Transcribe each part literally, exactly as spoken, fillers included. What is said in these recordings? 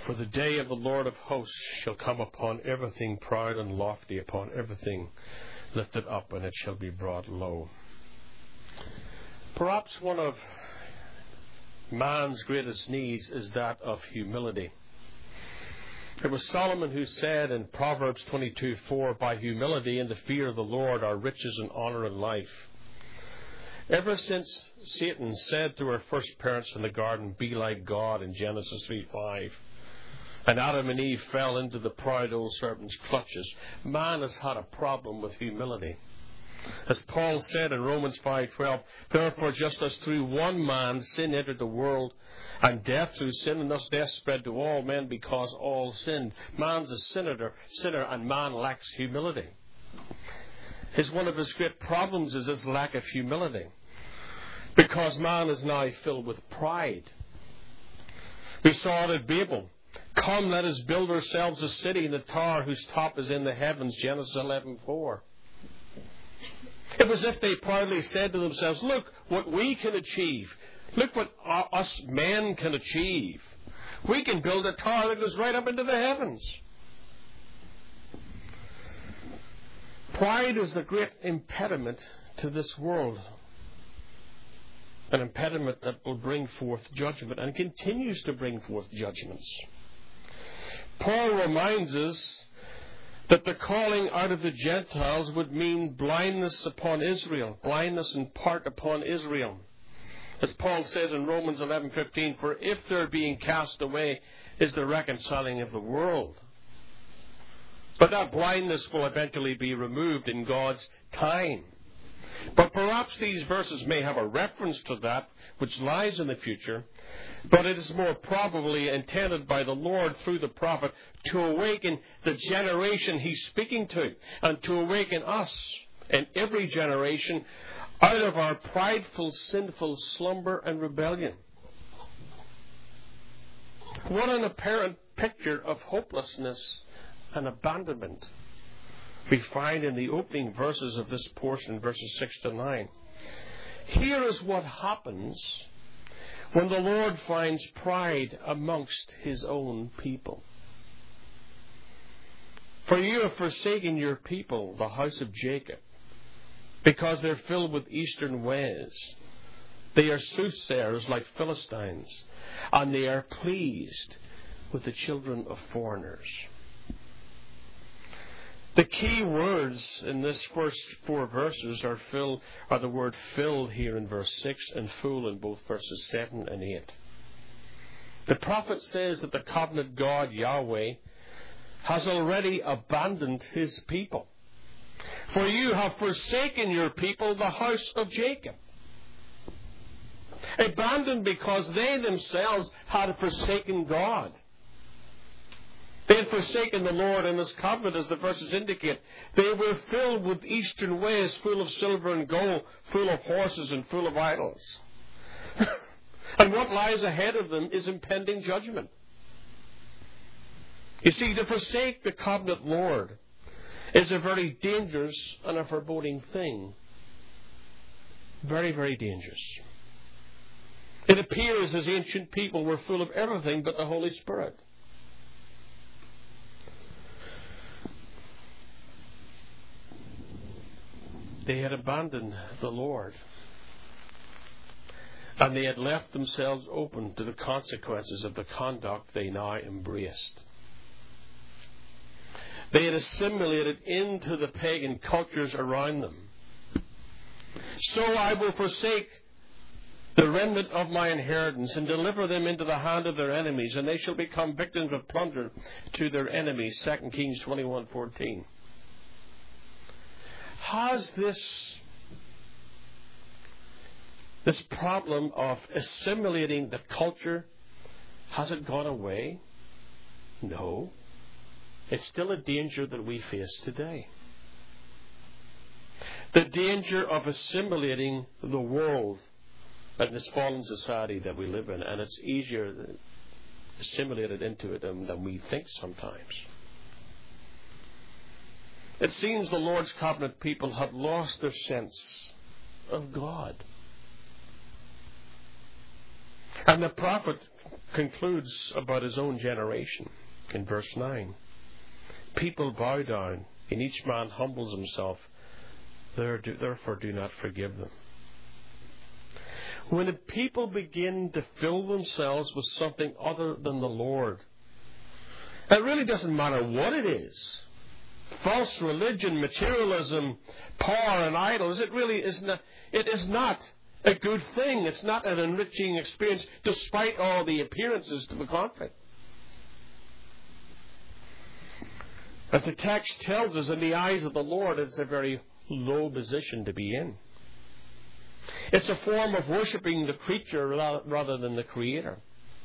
For the day of the Lord of hosts shall come upon everything proud and lofty, upon everything lifted up, and it shall be brought low. Perhaps one of man's greatest needs is that of humility. It was Solomon who said in Proverbs twenty-two four, "By humility and the fear of the Lord are riches and honor and life." Ever since Satan said to our first parents in the garden, "Be like God," in Genesis three five, and Adam and Eve fell into the proud old serpent's clutches, man has had a problem with humility. As Paul said in Romans five twelve, "Therefore, just as through one man sin entered the world, and death through sin, and thus death spread to all men because all sinned." Man's a sinner, sinner and man lacks humility. His one of his great problems is his lack of humility, because man is now filled with pride. We saw it at Babel. "Come, let us build ourselves a city in the tower whose top is in the heavens," Genesis eleven four. It was as if they proudly said to themselves, "Look what we can achieve. Look what us men can achieve. We can build a tower that goes right up into the heavens." Pride is the great impediment to this world. An impediment that will bring forth judgment and continues to bring forth judgments. Paul reminds us that the calling out of the Gentiles would mean blindness upon Israel, blindness in part upon Israel. As Paul says in Romans eleven fifteen, "For if their being cast away is the reconciling of the world." But that blindness will eventually be removed in God's time. But perhaps these verses may have a reference to that which lies in the future, but it is more probably intended by the Lord through the prophet to awaken the generation he's speaking to, and to awaken us in every generation out of our prideful, sinful slumber and rebellion. What an apparent picture of hopelessness and abandonment we find in the opening verses of this portion, verses six to nine. Here is what happens when the Lord finds pride amongst his own people. "For you have forsaken your people, the house of Jacob, because they're filled with eastern ways. They are soothsayers like Philistines, and they are pleased with the children of foreigners." The key words in this first four verses are fill, are the word "fill" here in verse six and "fool" in both verses seven and eight. The prophet says that the covenant God, Yahweh, has already abandoned his people. "For you have forsaken your people, the house of Jacob." Abandoned because they themselves had forsaken God. They had forsaken the Lord and his covenant, as the verses indicate. They were filled with eastern ways, full of silver and gold, full of horses and full of idols. And what lies ahead of them is impending judgment. You see, to forsake the covenant Lord is a very dangerous and a foreboding thing. Very, very dangerous. It appears as ancient people were full of everything but the Holy Spirit. They had abandoned the Lord, and they had left themselves open to the consequences of the conduct they now embraced. They had assimilated into the pagan cultures around them. "So I will forsake the remnant of my inheritance and deliver them into the hand of their enemies, and they shall become victims of plunder to their enemies." Second Kings twenty-one fourteen. Has this, this problem of assimilating the culture, has it gone away? No. It's still a danger that we face today. The danger of assimilating the world and this fallen society that we live in, and it's easier assimilated into it than, than we think sometimes. It seems the Lord's covenant people have lost their sense of God. And the prophet concludes about his own generation in verse nine. People bow down, and each man humbles himself. Therefore do not forgive them. When the people begin to fill themselves with something other than the Lord, it really doesn't matter what it is. False religion, materialism, power and idols, it really is not, it is not a good thing. It's not an enriching experience despite all the appearances to the contrary. As the text tells us, in the eyes of the Lord, it's a very low position to be in. It's a form of worshipping the creature rather than the Creator.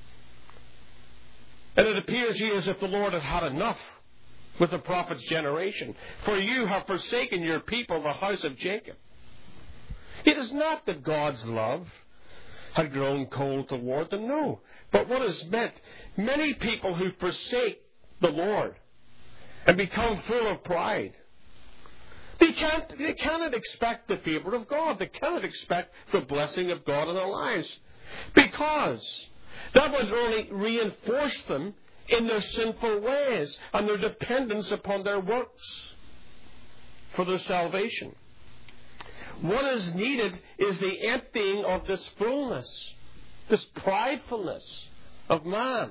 And it appears here as if the Lord had had enough with the prophet's generation. For you have forsaken your people, the house of Jacob. It is not that God's love had grown cold toward them, no. But what is meant, many people who forsake the Lord and become full of pride, they can't, they cannot expect the favor of God. They cannot expect the blessing of God in their lives, because that would only reinforce them in their sinful ways and their dependence upon their works for their salvation. What is needed is the emptying of this fullness, this pridefulness of man.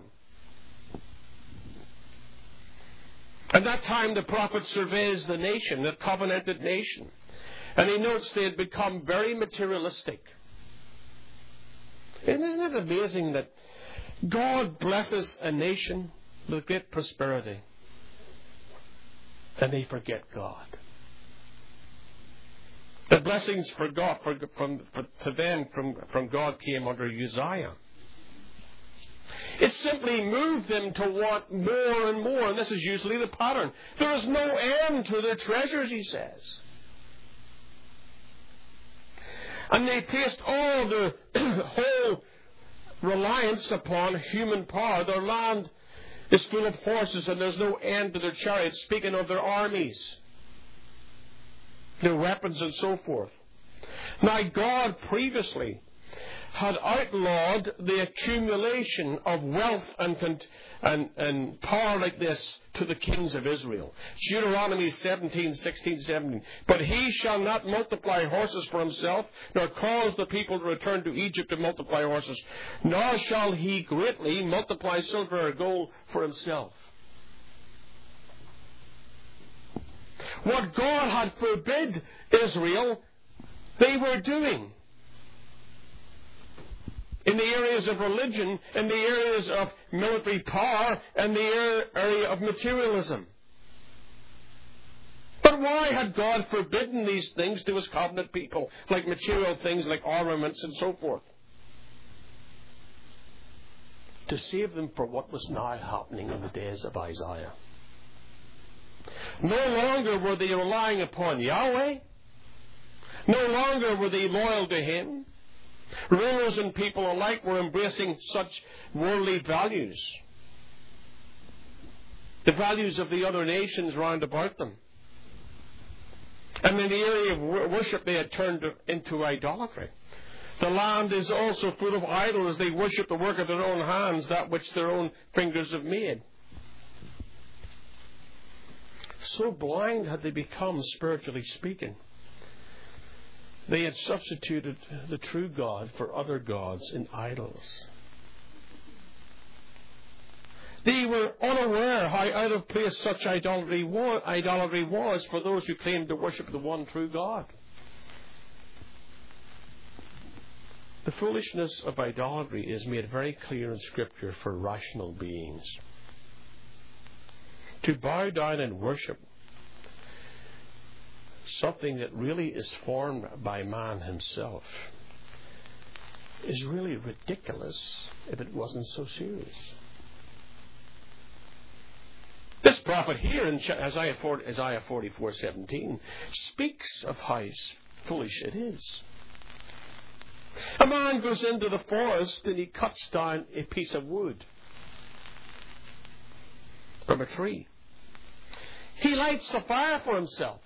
At that time, the prophet surveys the nation, the covenanted nation, and he notes they had become very materialistic. And isn't it amazing that God blesses a nation with great prosperity, and they forget God? The blessings for God, for, from, for, to them from, from God came under Uzziah. It simply moved them to want more and more, and this is usually the pattern. There is no end to their treasures, he says. And they placed all their whole reliance upon human power. Their land is full of horses, and there's no end to their chariots, speaking of their armies, their weapons and so forth. Now, God previously had outlawed the accumulation of wealth and, and, and power like this to the kings of Israel. Deuteronomy seventeen, sixteen, seventeen. But he shall not multiply horses for himself, nor cause the people to return to Egypt to multiply horses, nor shall he greatly multiply silver or gold for himself. What God had forbid Israel, they were doing. In the areas of religion, in the areas of military power, and the area of materialism. But why had God forbidden these things to his covenant people, like material things like ornaments and so forth? To save them for what was now happening in the days of Isaiah. No longer were they relying upon Yahweh. No longer were they loyal to him. Rulers and people alike were embracing such worldly values, the values of the other nations round about them. And in the area of worship, they had turned into idolatry. The land is also full of idols. They worship the work of their own hands, that which their own fingers have made. So blind had they become, spiritually speaking. They had substituted the true God for other gods and idols. They were unaware how out of place such idolatry was, idolatry was for those who claimed to worship the one true God. The foolishness of idolatry is made very clear in Scripture for rational beings. To bow down and worship something that really is formed by man himself is really ridiculous if it wasn't so serious. This prophet here in Isaiah forty-four seventeen speaks of how foolish it is. A man goes into the forest and he cuts down a piece of wood from a tree. He lights a fire for himself.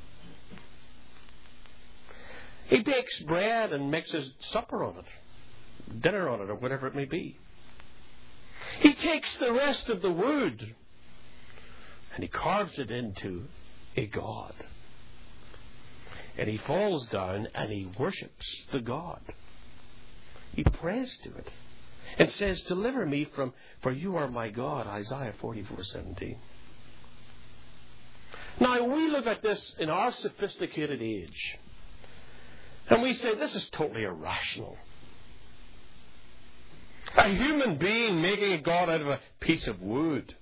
He bakes bread and makes his supper on it. dinner on it or whatever it may be. He takes the rest of the wood and he carves it into a god. And he falls down and he worships the god. He prays to it and says, deliver me from, for you are my God, Isaiah forty-four seventeen. Now, we look at this in our sophisticated age, and we say, this is totally irrational. A human being making a god out of a piece of wood.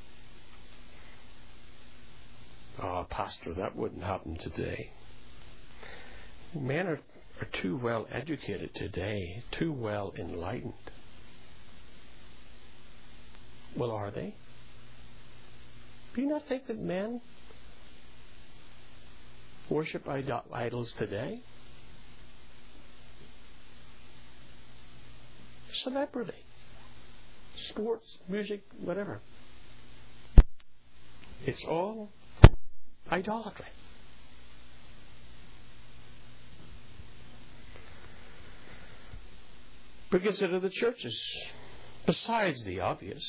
Oh, Pastor, that wouldn't happen today. Men are, are too well educated today, too well enlightened. Well, are they? Do you not think that men worship idols today? Celebrity, sports, music, whatever. It's all idolatry. But consider the churches, besides the obvious.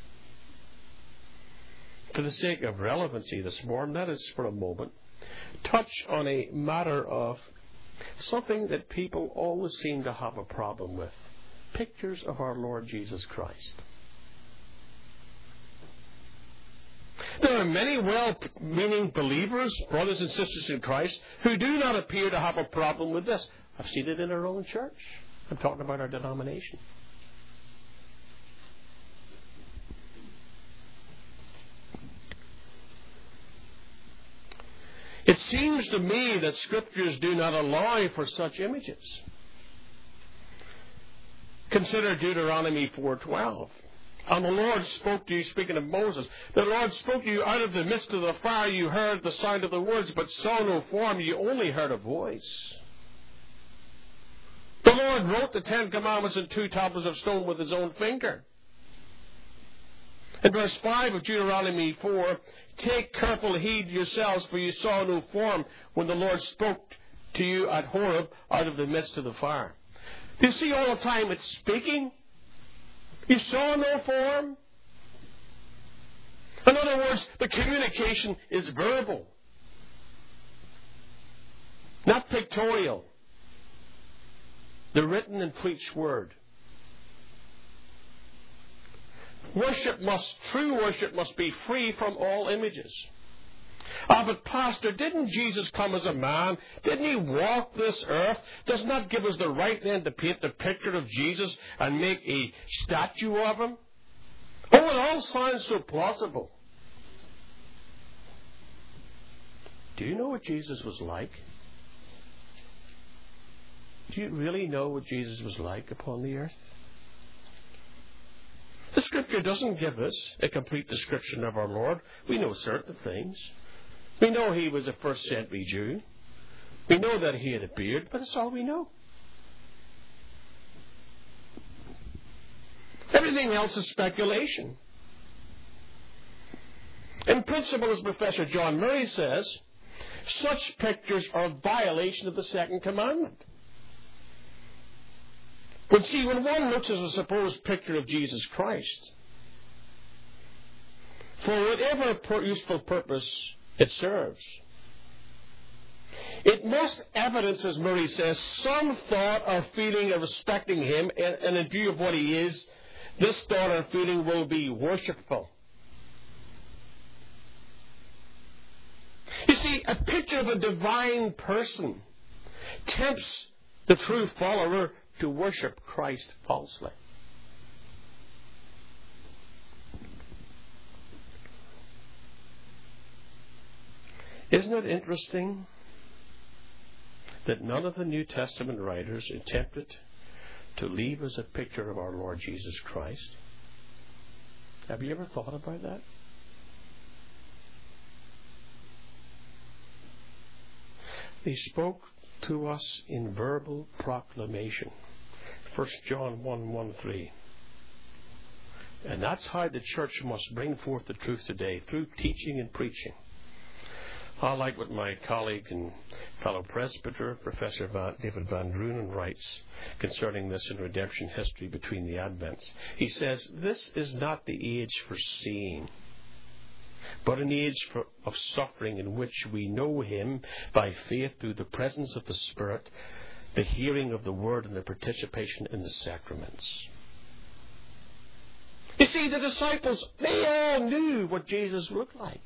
For the sake of relevancy this morning, let us for a moment touch on a matter of something that people always seem to have a problem with. Pictures of our Lord Jesus Christ. There are many well-meaning believers, brothers and sisters in Christ, who do not appear to have a problem with this. I've seen it in our own church. I'm talking about our denomination. It seems to me that Scriptures do not allow for such images. Consider Deuteronomy four twelve. And the Lord spoke to you, speaking of Moses, the Lord spoke to you out of the midst of the fire. You heard the sound of the words, but saw no form. You only heard a voice. The Lord wrote the Ten Commandments in two tablets of stone with his own finger. In verse five of Deuteronomy four, take careful heed yourselves, for you saw no form when the Lord spoke to you at Horeb out of the midst of the fire. Do you see all the time it's speaking? You saw no form? In other words, the communication is verbal, not pictorial. The written and preached word. Worship must, true worship must be free from all images. Ah, but Pastor, didn't Jesus come as a man? Didn't he walk this earth? Does not give us the right then to paint the picture of Jesus and make a statue of him? Oh, it all sounds so plausible. Do you know what Jesus was like? Do you really know what Jesus was like upon the earth? The Scripture doesn't give us a complete description of our Lord. We know certain things. We know he was a first century Jew. We know that he had a beard, but that's all we know. Everything else is speculation. In principle, as Professor John Murray says, such pictures are a violation of the second commandment. But see, when one looks at a supposed picture of Jesus Christ, for whatever useful purpose it serves, it must evidence, as Murray says, some thought or feeling of respecting him, and, and in view of what he is, this thought or feeling will be worshipful. You see, a picture of a divine person tempts the true follower to worship Christ falsely. Isn't it interesting that none of the New Testament writers attempted to leave us a picture of our Lord Jesus Christ? Have you ever thought about that? They spoke to us in verbal proclamation. First John one, one, three. And that's how the church must bring forth the truth today, through teaching and preaching. I like what my colleague and fellow presbyter, Professor Van, David Van Drunen, writes concerning this in Redemption History Between the Advents. He says, "This is not the age for seeing, but an age for, of suffering in which we know Him by faith through the presence of the Spirit, the hearing of the Word, and the participation in the sacraments." You see, the disciples, they all knew what Jesus looked like.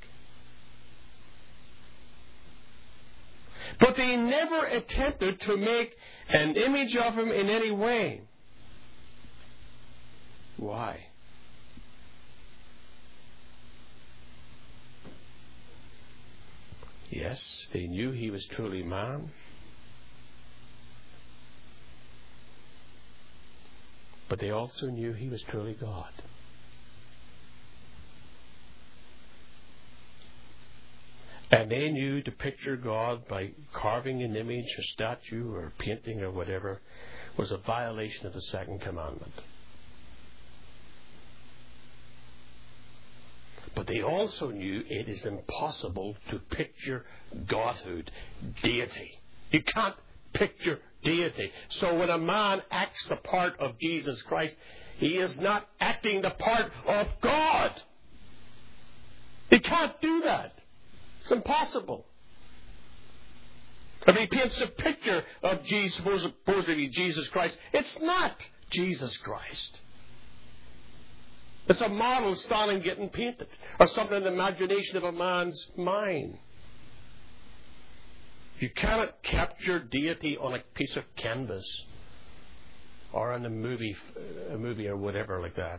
But they never attempted to make an image of Him in any way. Why? Yes, they knew He was truly man. But they also knew He was truly God. And they knew to picture God by carving an image, a statue, or painting, or whatever, was a violation of the second commandment. But they also knew it is impossible to picture Godhood, deity. You can't picture deity. So when a man acts the part of Jesus Christ, he is not acting the part of God. He can't do that. It's impossible. If he paints a picture of Jesus, supposed to be Jesus Christ, it's not Jesus Christ. It's a model standing getting painted, or something in the imagination of a man's mind. You cannot capture deity on a piece of canvas or in a movie, a movie or whatever like that.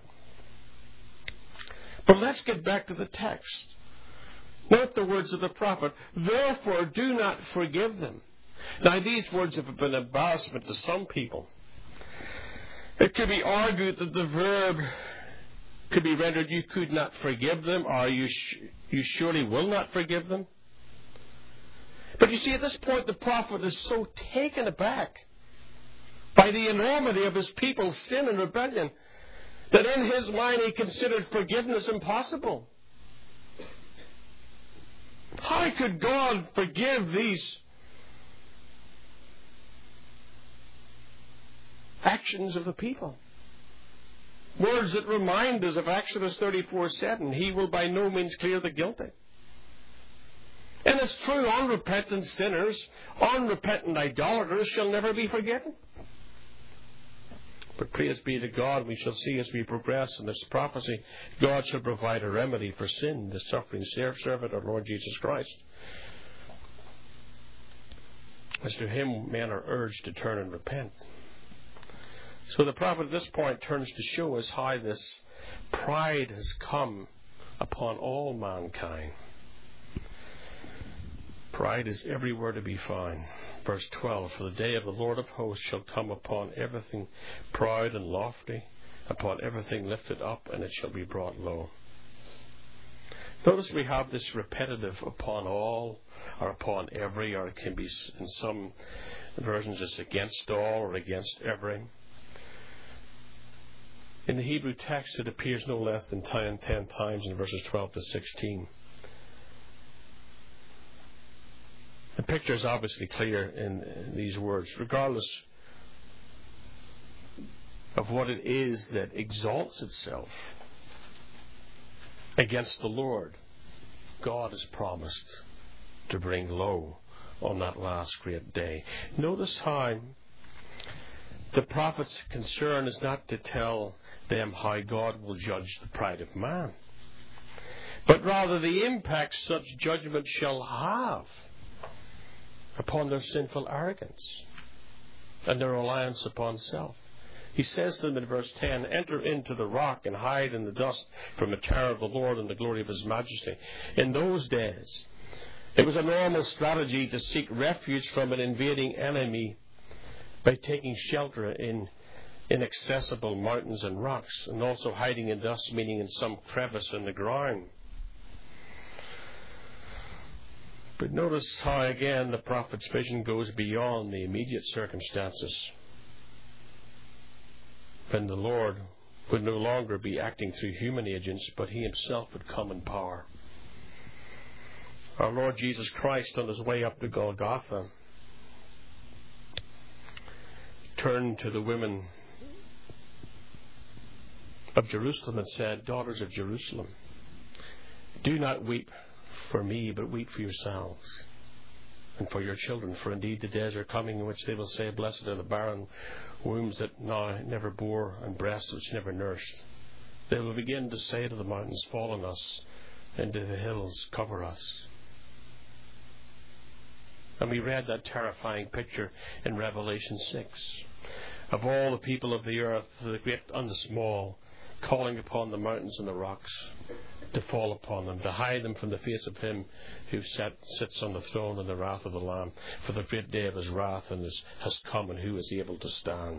But let's get back to the text. Note the words of the prophet, "Therefore do not forgive them." Now these words have been an embarrassment to some people. It could be argued that the verb could be rendered, "You could not forgive them," or you, sh- you surely will not forgive them. But you see, at this point, the prophet is so taken aback by the enormity of his people's sin and rebellion that in his mind he considered forgiveness impossible. How could God forgive these actions of the people? Words that remind us of Exodus thirty-four seven. He will by no means clear the guilty. And it's true, unrepentant sinners, unrepentant idolaters shall never be forgiven. But praise be to God, we shall see as we progress in this prophecy, God shall provide a remedy for sin, the suffering servant, our Lord Jesus Christ. As to Him, men are urged to turn and repent. So the prophet at this point turns to show us how this pride has come upon all mankind. Pride is everywhere to be found. Verse twelve, "For the day of the Lord of hosts shall come upon everything proud and lofty, upon everything lifted up, and it shall be brought low." Notice we have this repetitive upon all, or upon every, or it can be in some versions it's against all or against every. In the Hebrew text it appears no less than ten, ten times in verses twelve to sixteen. The picture is obviously clear in these words. Regardless of what it is that exalts itself against the Lord, God has promised to bring low on that last great day. Notice how the prophet's concern is not to tell them how God will judge the pride of man, but rather the impact such judgment shall have upon their sinful arrogance and their reliance upon self. He says to them in verse ten, "Enter into the rock and hide in the dust from the terror of the Lord and the glory of His majesty." In those days, it was a normal strategy to seek refuge from an invading enemy by taking shelter in inaccessible mountains and rocks, and also hiding in dust, meaning in some crevice in the ground. But notice how again the prophet's vision goes beyond the immediate circumstances, when the Lord would no longer be acting through human agents, but He Himself would come in power. Our Lord Jesus Christ, on his way up to Golgotha, turned to the women of Jerusalem and said, "Daughters of Jerusalem, do not weep for me, but weep for yourselves and for your children. For indeed the days are coming in which they will say, Blessed are the barren wombs that now never bore, and breasts which never nursed. They will begin to say to the mountains, Fall on us, and to the hills, cover us." And we read that terrifying picture in Revelation six of all the people of the earth, the great and the small, calling upon the mountains and the rocks to fall upon them, to hide them from the face of him who sat, sits on the throne in the wrath of the Lamb. For the great day of his wrath and his, has come, and who is able to stand?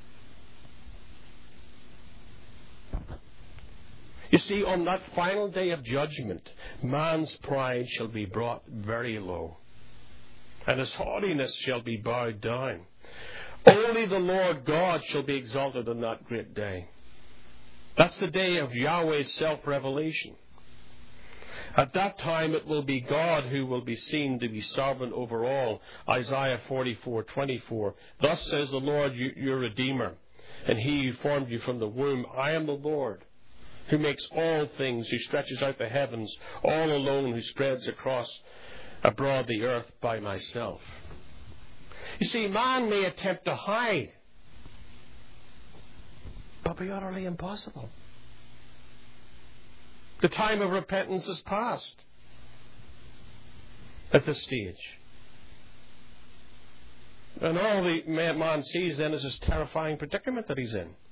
You see, on that final day of judgment, man's pride shall be brought very low, and his haughtiness shall be bowed down. Only the Lord God shall be exalted on that great day. That's the day of Yahweh's self-revelation. At that time it will be God who will be seen to be sovereign over all. Isaiah forty-four twenty-four. Thus says the Lord, your Redeemer, and he who formed you from the womb. I am the Lord, who makes all things, who stretches out the heavens, all alone, who spreads across abroad the earth by myself. You see, man may attempt to hide, but be utterly impossible. The time of repentance is past at this stage. And all the man sees then is this terrifying predicament that he's in.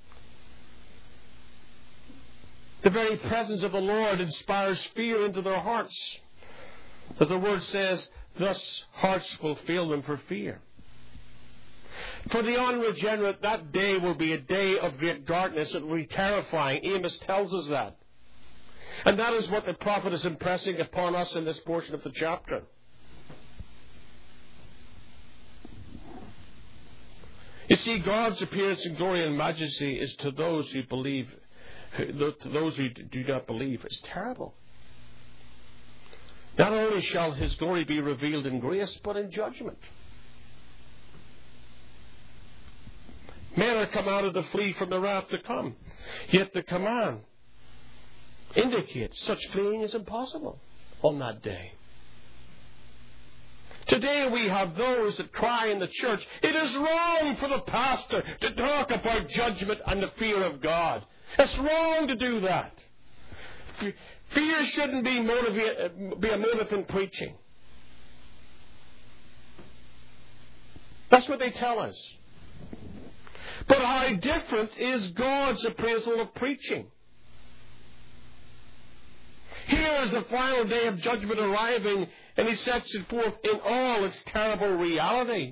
The very presence of the Lord inspires fear into their hearts. As the word says, thus hearts will fail them for fear. For the unregenerate, that day will be a day of great darkness. It will be terrifying. Amos tells us that. And that is what the prophet is impressing upon us in this portion of the chapter. You see, God's appearance in glory and majesty is to those who believe, to those who do not believe, is terrible. Not only shall his glory be revealed in grace, but in judgment. Men are commanded to flee from the wrath to come. Yet the command indicates such fleeing is impossible on that day. Today we have those that cry in the church, it is wrong for the pastor to talk about judgment and the fear of God. It's wrong to do that. Fear shouldn't be, motivate, be a motive in preaching. That's what they tell us. But how different is God's appraisal of preaching? Here is the final day of judgment arriving, and he sets it forth in all its terrible reality.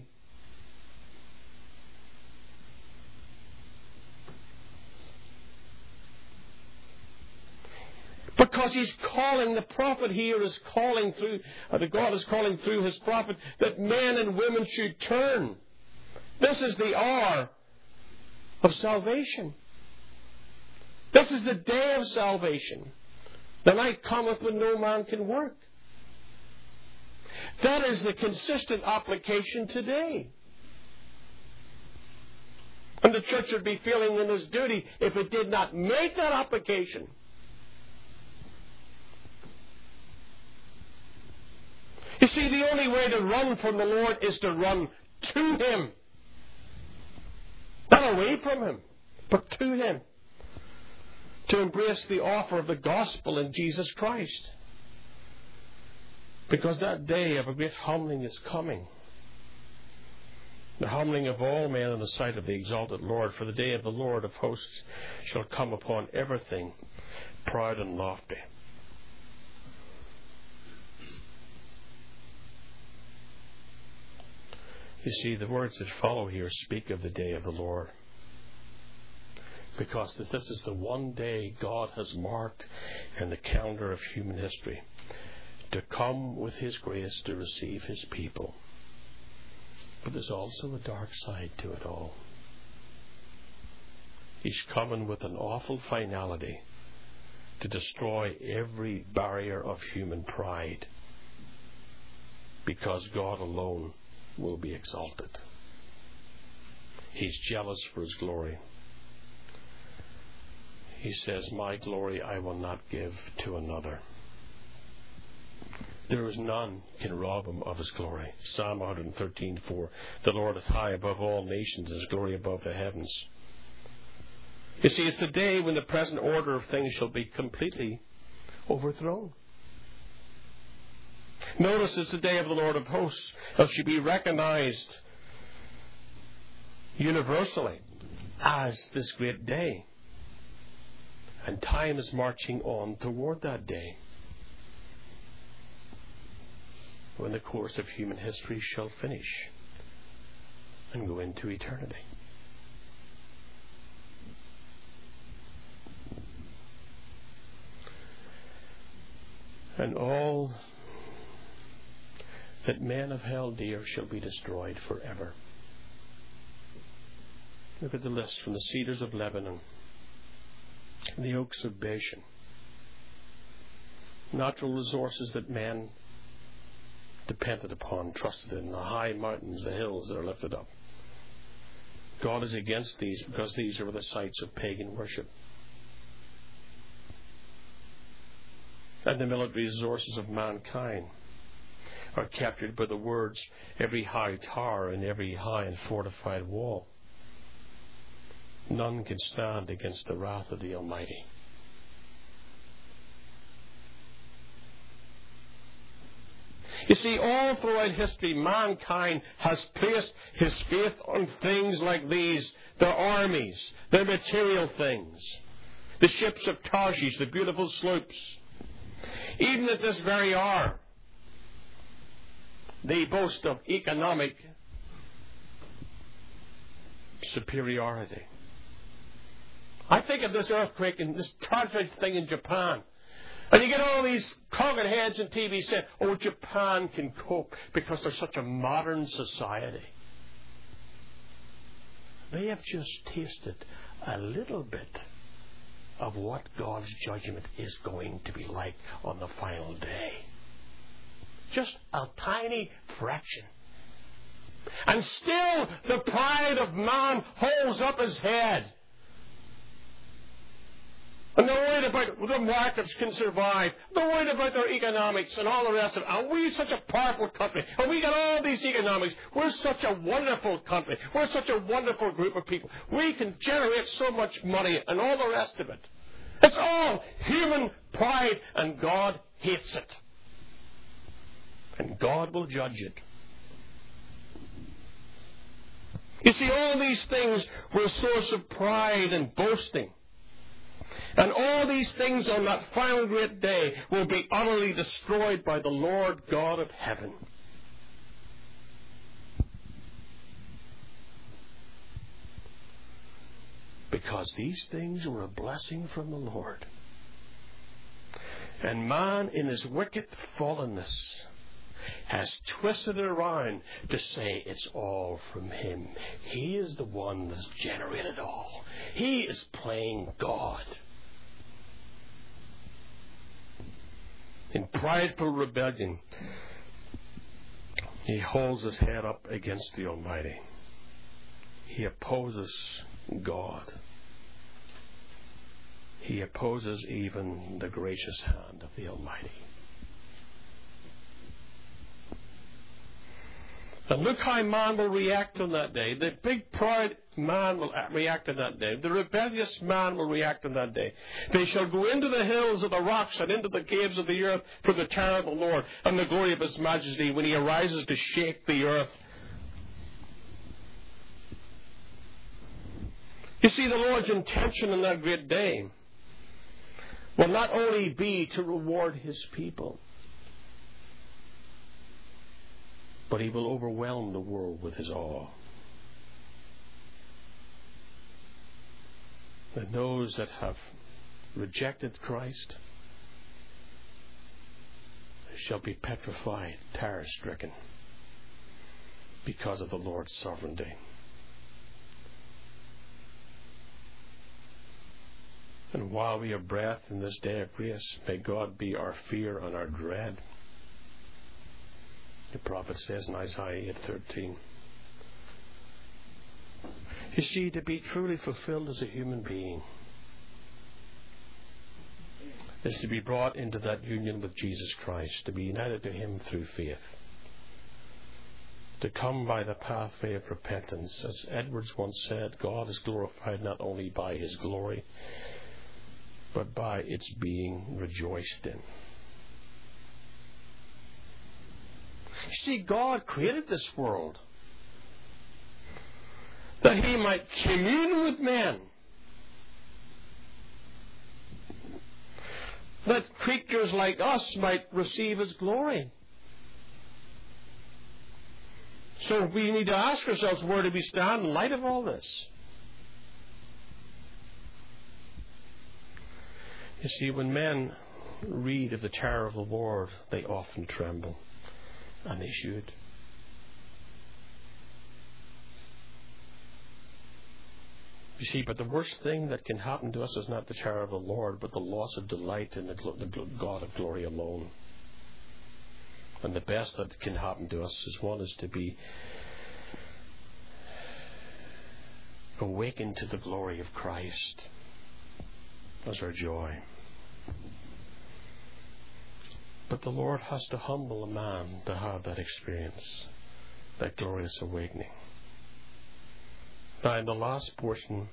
Because he's calling, the prophet here is calling through, or the God is calling through his prophet, that men and women should turn. This is the hour of salvation. This is the day of salvation. The night cometh when no man can work. That is the consistent application today. And the church would be feeling in its duty if it did not make that application. You see, the only way to run from the Lord is to run to Him. Not away from Him, but to Him. To embrace the offer of the gospel in Jesus Christ. Because that day of a great humbling is coming. The humbling of all men in the sight of the exalted Lord. For the day of the Lord of hosts shall come upon everything proud and lofty. You see, the words that follow here speak of the day of the Lord. Because this is the one day God has marked in the calendar of human history to come with His grace to receive His people. But there's also a dark side to it all. He's coming with an awful finality to destroy every barrier of human pride because God alone will be exalted. He's jealous for His glory. He says, my glory I will not give to another. There is none can rob Him of His glory. Psalm one thirteen four. The Lord is high above all nations, His glory above the heavens. You see, it's the day when the present order of things shall be completely overthrown. Notice it's the day of the Lord of hosts. It should be recognized universally as this great day. And time is marching on toward that day, when the course of human history shall finish and go into eternity. And all that men have held dear shall be destroyed forever. Look at the list: from the cedars of Lebanon, the oaks of Bashan, natural resources that men depended upon, trusted in, the high mountains, the hills that are lifted up. God is against these because these are the sites of pagan worship. And the military resources of mankind are captured by the words, every high tower and every high and fortified wall. None can stand against the wrath of the Almighty. You see, all throughout history, mankind has placed his faith on things like these: their armies, their material things, the ships of Tarshish, the beautiful sloops. Even at this very hour, they boast of economic superiority. I think of this earthquake and this tragic thing in Japan. And you get all these talking heads on T V saying, oh, Japan can cope because they're such a modern society. They have just tasted a little bit of what God's judgment is going to be like on the final day. Just a tiny fraction. And still the pride of man holds up his head. And they're worried about the markets can survive. They're worried about their economics and all the rest of it. And we're such a powerful country. And we got all these economics. We're such a wonderful country. We're such a wonderful group of people. We can generate so much money and all the rest of it. It's all human pride, and God hates it. And God will judge it. You see, all these things were a source of pride and boasting. And all these things on that final great day will be utterly destroyed by the Lord God of heaven. Because these things were a blessing from the Lord. And man, in his wicked fallenness, has twisted it around to say it's all from him. He is the one that's generated all. He is playing God. In prideful rebellion, he holds his head up against the Almighty. He opposes God. He opposes even the gracious hand of the Almighty. And look how man will react on that day. The big proud man will react on that day. The rebellious man will react on that day. They shall go into the hills of the rocks and into the caves of the earth for the terror of the Lord and the glory of His majesty when He arises to shake the earth. You see, the Lord's intention on that great day will not only be to reward His people, but He will overwhelm the world with His awe. And those that have rejected Christ shall be petrified, terror-stricken, because of the Lord's sovereignty. And while we have breath in this day of grace, may God be our fear and our dread. The prophet says in Isaiah eight thirteen. You see, to be truly fulfilled as a human being is to be brought into that union with Jesus Christ, to be united to Him through faith, to come by the pathway of repentance. As Edwards once said, God is glorified not only by His glory, but by its being rejoiced in. You see, God created this world that He might commune with men, that creatures like us might receive His glory. So we need to ask ourselves, where do we stand in light of all this? You see, when men read of the terror of the Lord, they often tremble, and they should. You see, but the worst thing that can happen to us is not the terror of the Lord, but the loss of delight in the, the God of glory alone. And the best that can happen to us is one is to be awakened to the glory of Christ as our joy. But the Lord has to humble a man to have that experience, that glorious awakening. Now, in the last portion,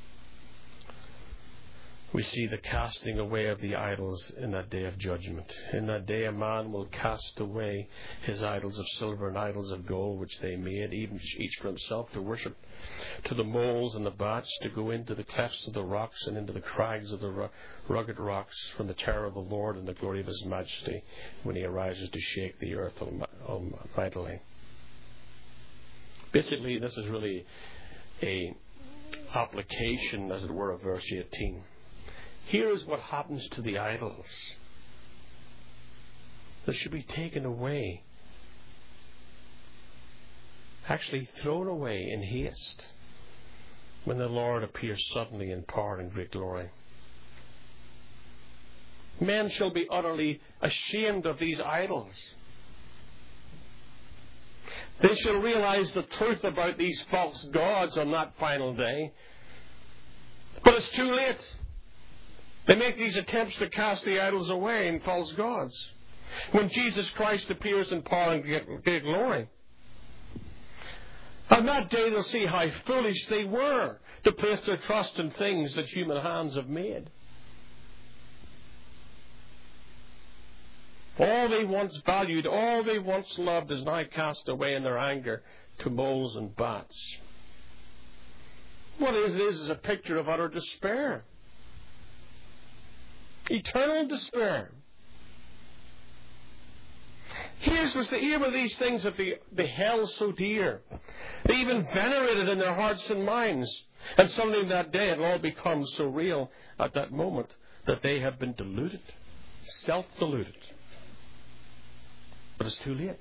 we see the casting away of the idols in that day of judgment. In that day, a man will cast away his idols of silver and idols of gold, which they made, even each for himself, to worship, to the moles and the bats, to go into the clefts of the rocks and into the crags of the rugged rocks, from the terror of the Lord and the glory of His majesty, when He arises to shake the earth mightily. Basically, this is really a application, as it were, of verse eighteen. Here is what happens to the idols. They should be taken away, actually thrown away in haste, when the Lord appears suddenly in power and great glory. Men shall be utterly ashamed of these idols. They shall realize the truth about these false gods on that final day. But it's too late. They make these attempts to cast the idols away and false gods when Jesus Christ appears in power and great glory. On that day they'll see how foolish they were to place their trust in things that human hands have made. All they once valued, all they once loved is now cast away in their anger to moles and bats. What it is, it is, is a picture of utter despair. Eternal despair. Here's was the here were these things that they, they held so dear. They even venerated in their hearts and minds. And suddenly that day it all becomes so real at that moment that they have been deluded, self-deluded. But it's too late.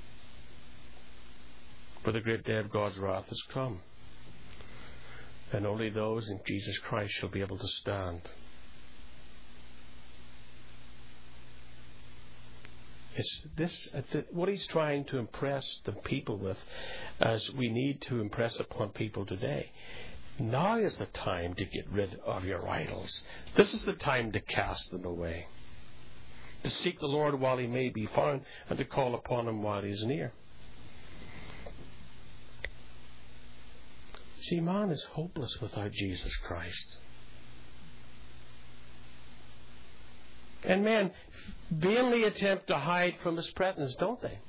For the great day of God's wrath has come. And only those in Jesus Christ shall be able to stand. It's this, what he's trying to impress the people with, as we need to impress upon people today. Now is the time to get rid of your idols. This is the time to cast them away. To seek the Lord while He may be found, and to call upon Him while He is near. See, man is hopeless without Jesus Christ. And men vainly attempt to hide from His presence, don't they?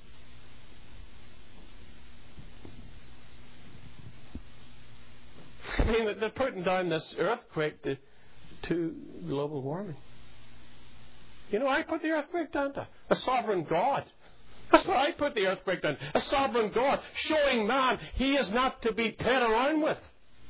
I mean, they're putting down this earthquake to, to global warming. You know, I put the earthquake down to a sovereign God. That's what I put the earthquake down. A sovereign God, showing man He is not to be played around with.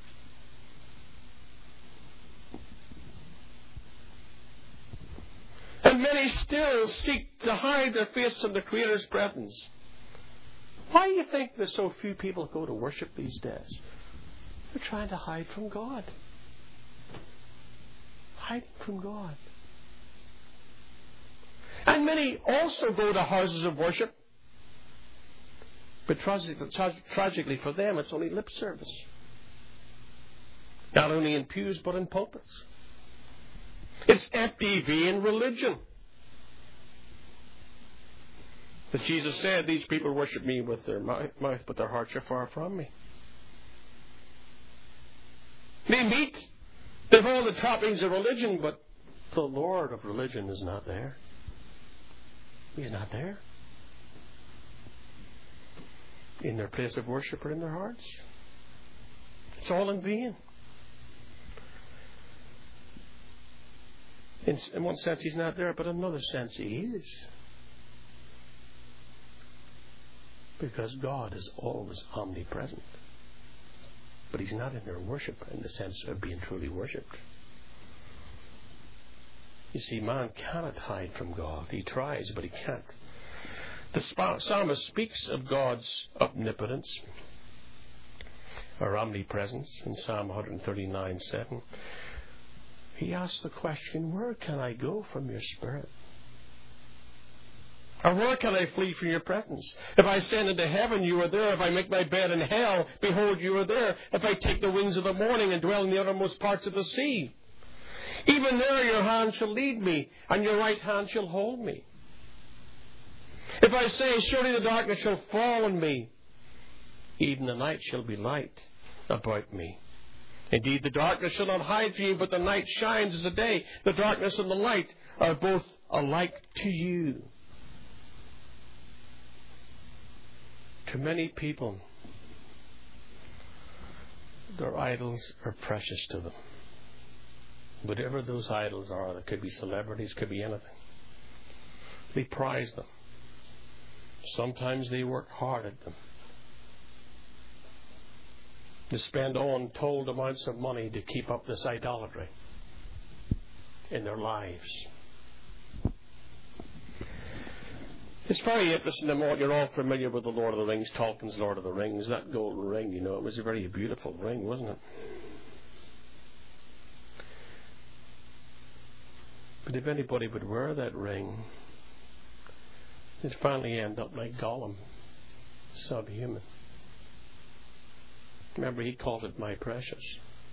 And many still seek to hide their face from the Creator's presence. Why do you think there's so few people go to worship these days? They're trying to hide from God. Hiding from God. And many also go to houses of worship But tragically, tragically for them, it's only lip service. Not only in pews, but in pulpits. It's empty, vain religion. But Jesus said, these people worship me with their mouth, but their hearts are far from me. They meet, they have all the trappings of religion, but the Lord of religion is not there. He's not there. In their place of worship or in their hearts. It's all in vain. In, in one sense He's not there, but in another sense He is. Because God is always omnipresent. But He's not in their worship in the sense of being truly worshipped. You see, man cannot hide from God. He tries, but he can't. The psalmist speaks of God's omnipotence or omnipresence in Psalm one thirty-nine seven. He asks the question, where can I go from your Spirit? Or where can I flee from your presence? If I ascend into heaven, you are there. If I make my bed in hell, behold, you are there. If I take the wings of the morning and dwell in the uttermost parts of the sea, even there your hand shall lead me, and your right hand shall hold me. If I say, surely the darkness shall fall on me, even the night shall be light about me. Indeed, the darkness shall not hide from you, but the night shines as the day. The darkness and the light are both alike to you. To many people, their idols are precious to them. Whatever those idols are, it could be celebrities, could be anything. They prize them. Sometimes they work hard at them. They spend untold amounts of money to keep up this idolatry in their lives. It's very interesting. You're all familiar with the Lord of the Rings, Tolkien's Lord of the Rings. That golden ring, you know, it was a very beautiful ring, wasn't it? But if anybody would wear that ring, it'd finally end up like Gollum, subhuman. Remember, he called it my precious.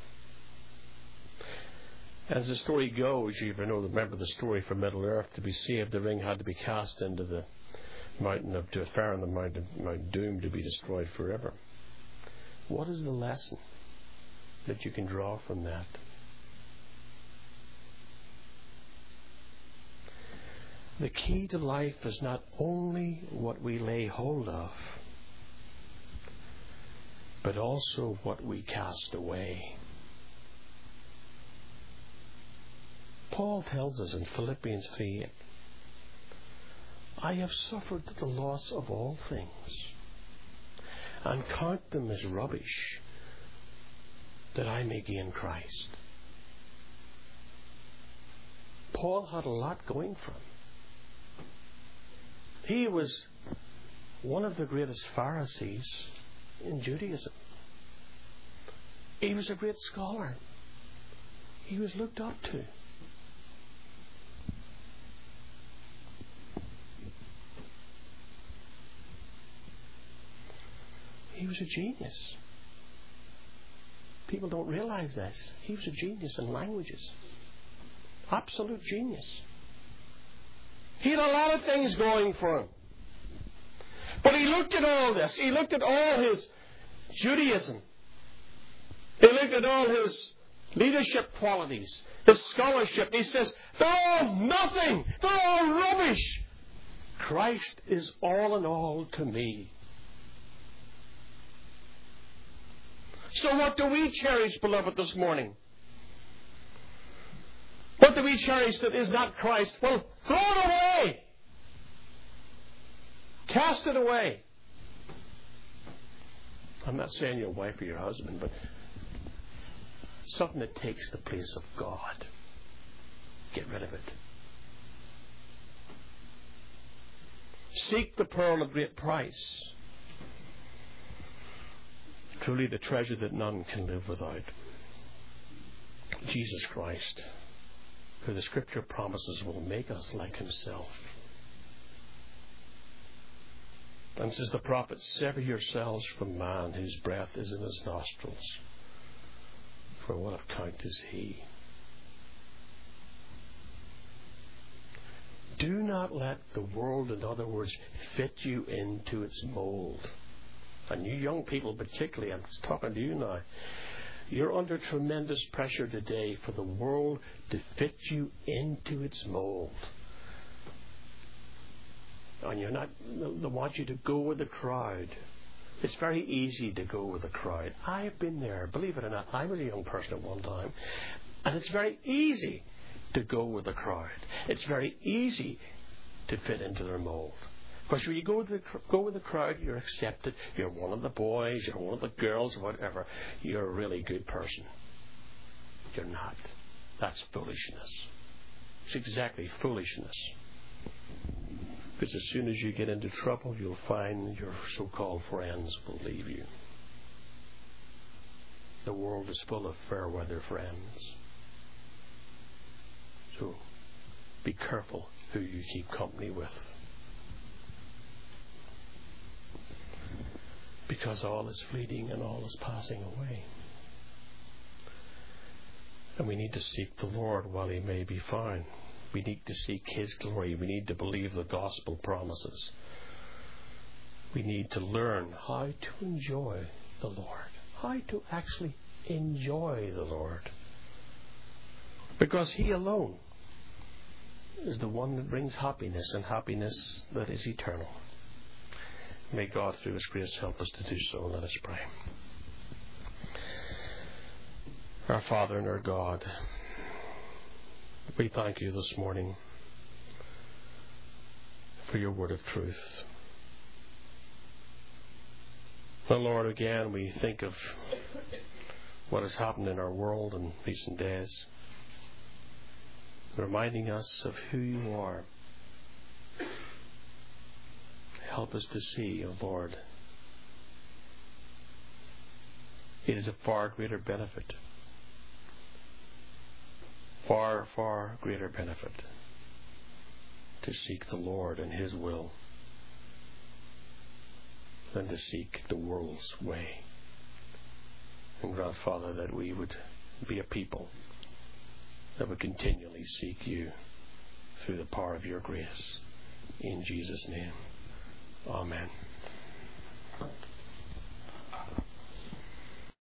As the story goes, you know, remember the story from Middle Earth. To be saved, the ring had to be cast into the mountain of Faerun, the mountain of Mount Doom, to be destroyed forever. What is the lesson that you can draw from that? The key to life is not only what we lay hold of, but also what we cast away. Paul tells us in Philippians three eight, I have suffered the loss of all things, and count them as rubbish, that I may gain Christ. Paul had a lot going for him. He was one of the greatest Pharisees in Judaism. He was a great scholar. He was looked up to. He was a genius. People don't realize this. He was a genius in languages. Absolute genius. He had a lot of things going for him. But he looked at all this. He looked at all his Judaism. He looked at all his leadership qualities, his scholarship. He says, they're all nothing. They're all rubbish. Christ is all in all to me. So what do we cherish, beloved, this morning? What do we cherish that is not Christ? Well, throw it away. Cast it away. I'm not saying your wife or your husband, but something that takes the place of God. Get rid of it. Seek the pearl of great price. Truly the treasure that none can live without. Jesus Christ, who the Scripture promises will make us like Himself. And says the prophet, sever yourselves from man whose breath is in his nostrils. For what of count is he? Do not let the world, in other words, fit you into its mold. And you young people particularly, I'm talking to you now, you're under tremendous pressure today for the world to fit you into its mold. And you're not, they want you to go with the crowd. It's very easy to go with the crowd. I've been there, believe it or not. I was a young person at one time. And it's very easy to go with the crowd. It's very easy to fit into their mold. Because when you go with, the, go with the crowd, you're accepted. You're one of the boys, you're one of the girls, whatever. You're a really good person. You're not. That's foolishness. It's exactly foolishness. Because as soon as you get into trouble, you'll find your so-called friends will leave you. The world is full of fair-weather friends. So be careful who you keep company with. Because all is fleeting and all is passing away. And we need to seek the Lord while He may be found. We need to seek His glory. We need to believe the gospel promises. We need to learn how to enjoy the Lord. How to actually enjoy the Lord. Because He alone is the one that brings happiness, and happiness that is eternal. May God, through His grace, help us to do so. Let us pray. Our Father and our God, we thank You this morning for Your word of truth. And Lord, again, we think of what has happened in our world in recent days, reminding us of who You are. Help us to see, O Lord, it is a far greater benefit, far, far greater benefit to seek the Lord and His will than to seek the world's way. And grant, Father, that we would be a people that would continually seek You through the power of Your grace. In Jesus' name. Amen.